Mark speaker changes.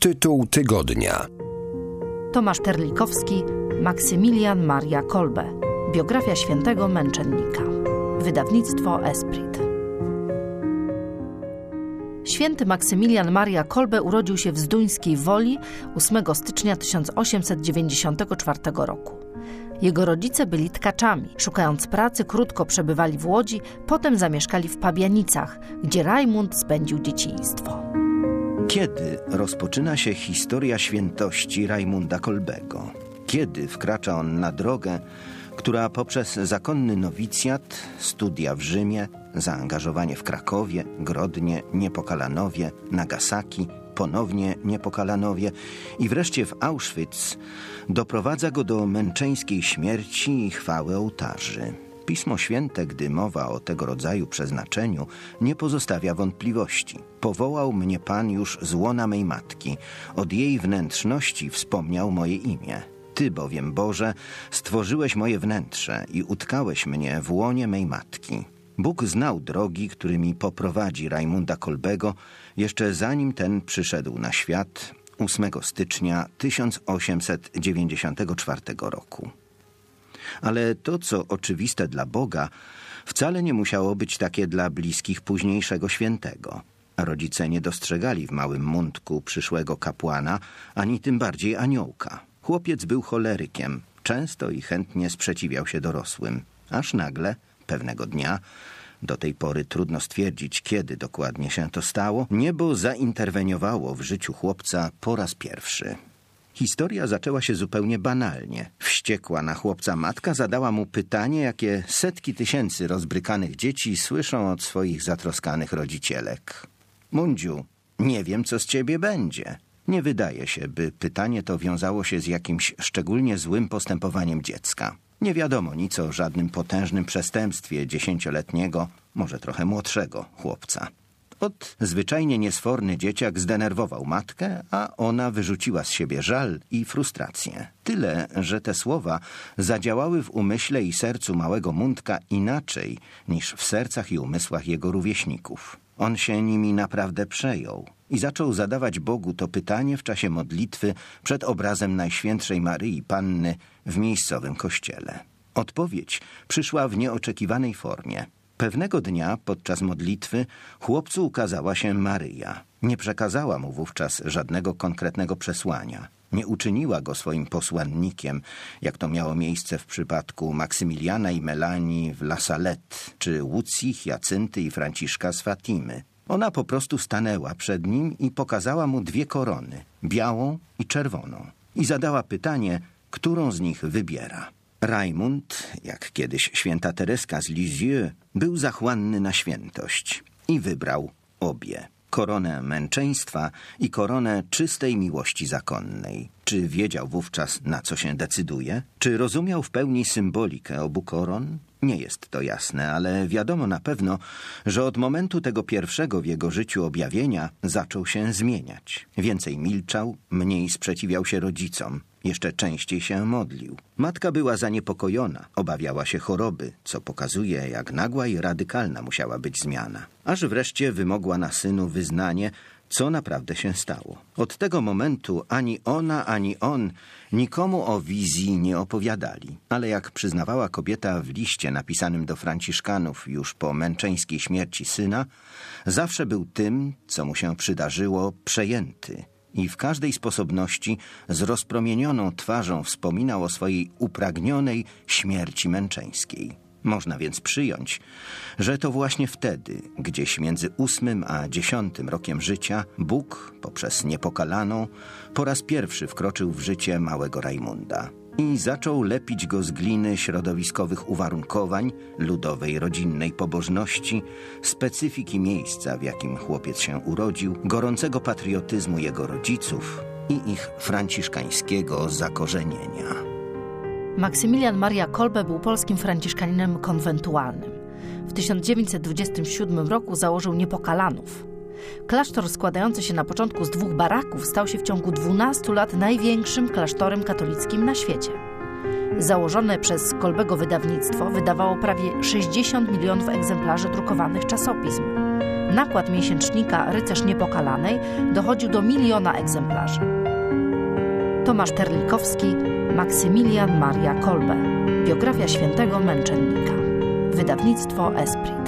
Speaker 1: Tytuł tygodnia.
Speaker 2: Tomasz Terlikowski, Maksymilian Maria Kolbe. Biografia świętego męczennika. Wydawnictwo Esprit. Święty Maksymilian Maria Kolbe urodził się w Zduńskiej Woli 8 stycznia 1894 roku. Jego rodzice byli tkaczami. Szukając pracy, krótko przebywali w Łodzi, potem zamieszkali w Pabianicach, gdzie Rajmund spędził dzieciństwo.
Speaker 3: Kiedy rozpoczyna się historia świętości Rajmunda Kolbego? Kiedy wkracza on na drogę, która poprzez zakonny nowicjat, studia w Rzymie, zaangażowanie w Krakowie, Grodnie, Niepokalanowie, Nagasaki, ponownie Niepokalanowie i wreszcie w Auschwitz doprowadza go do męczeńskiej śmierci i chwały ołtarzy. Pismo Święte, gdy mowa o tego rodzaju przeznaczeniu, nie pozostawia wątpliwości. Powołał mnie Pan już z łona mej matki, od jej wnętrzności wspomniał moje imię. Ty bowiem, Boże, stworzyłeś moje wnętrze i utkałeś mnie w łonie mej matki. Bóg znał drogi, którymi poprowadzi Rajmunda Kolbego, jeszcze zanim ten przyszedł na świat 8 stycznia 1894 roku. Ale to, co oczywiste dla Boga, wcale nie musiało być takie dla bliskich późniejszego świętego. Rodzice nie dostrzegali w małym Mundku przyszłego kapłana, ani tym bardziej aniołka. Chłopiec był cholerykiem, często i chętnie sprzeciwiał się dorosłym, aż nagle, pewnego dnia, do tej pory trudno stwierdzić, kiedy dokładnie się to stało, niebo zainterweniowało w życiu chłopca po raz pierwszy. Historia zaczęła się zupełnie banalnie. Wściekła na chłopca matka zadała mu pytanie, jakie setki tysięcy rozbrykanych dzieci słyszą od swoich zatroskanych rodzicielek. Mundziu, nie wiem, co z ciebie będzie. Nie wydaje się, by pytanie to wiązało się z jakimś szczególnie złym postępowaniem dziecka. Nie wiadomo nic o żadnym potężnym przestępstwie 10-letniego, może trochę młodszego chłopca. Zwyczajnie niesforny dzieciak zdenerwował matkę, a ona wyrzuciła z siebie żal i frustrację. Tyle, że te słowa zadziałały w umyśle i sercu małego Mundka inaczej niż w sercach i umysłach jego rówieśników. On się nimi naprawdę przejął i zaczął zadawać Bogu to pytanie w czasie modlitwy przed obrazem Najświętszej Maryi Panny w miejscowym kościele. Odpowiedź przyszła w nieoczekiwanej formie. Pewnego dnia podczas modlitwy chłopcu ukazała się Maryja. Nie przekazała mu wówczas żadnego konkretnego przesłania. Nie uczyniła go swoim posłannikiem, jak to miało miejsce w przypadku Maksymiliana i Melanii w La Salette, czy Łucji, Jacynty i Franciszka z Fatimy. Ona po prostu stanęła przed nim i pokazała mu 2 korony, białą i czerwoną. I zadała pytanie, którą z nich wybiera. Rajmund, jak kiedyś święta Tereska z Lisieux, był zachłanny na świętość i wybrał obie. Koronę męczeństwa i koronę czystej miłości zakonnej. Czy wiedział wówczas, na co się decyduje? Czy rozumiał w pełni symbolikę obu koron? Nie jest to jasne, ale wiadomo na pewno, że od momentu tego pierwszego w jego życiu objawienia zaczął się zmieniać. Więcej milczał, mniej sprzeciwiał się rodzicom. Jeszcze częściej się modlił. Matka była zaniepokojona, obawiała się choroby, co pokazuje, jak nagła i radykalna musiała być zmiana. Aż wreszcie wymogła na synu wyznanie, co naprawdę się stało. Od tego momentu ani ona, ani on nikomu o wizji nie opowiadali. Ale jak przyznawała kobieta w liście napisanym do Franciszkanów już po męczeńskiej śmierci syna, zawsze był tym, co mu się przydarzyło, przejęty. I w każdej sposobności z rozpromienioną twarzą wspominał o swojej upragnionej śmierci męczeńskiej. Można więc przyjąć, że to właśnie wtedy, gdzieś między 8 a 10 rokiem życia, Bóg, poprzez Niepokalaną, po raz pierwszy wkroczył w życie małego Rajmunda i zaczął lepić go z gliny środowiskowych uwarunkowań, ludowej rodzinnej pobożności, specyfiki miejsca, w jakim chłopiec się urodził, gorącego patriotyzmu jego rodziców i ich franciszkańskiego zakorzenienia.
Speaker 2: Maksymilian Maria Kolbe był polskim franciszkaninem konwentualnym. W 1927 roku założył Niepokalanów. Klasztor składający się na początku z 2 baraków stał się w ciągu 12 lat największym klasztorem katolickim na świecie. Założone przez Kolbego wydawnictwo wydawało prawie 60 milionów egzemplarzy drukowanych czasopism. Nakład miesięcznika Rycerz Niepokalanej dochodził do 1 000 000 egzemplarzy. Tomasz Terlikowski, Maksymilian Maria Kolbe. Biografia świętego męczennika. Wydawnictwo Esprit.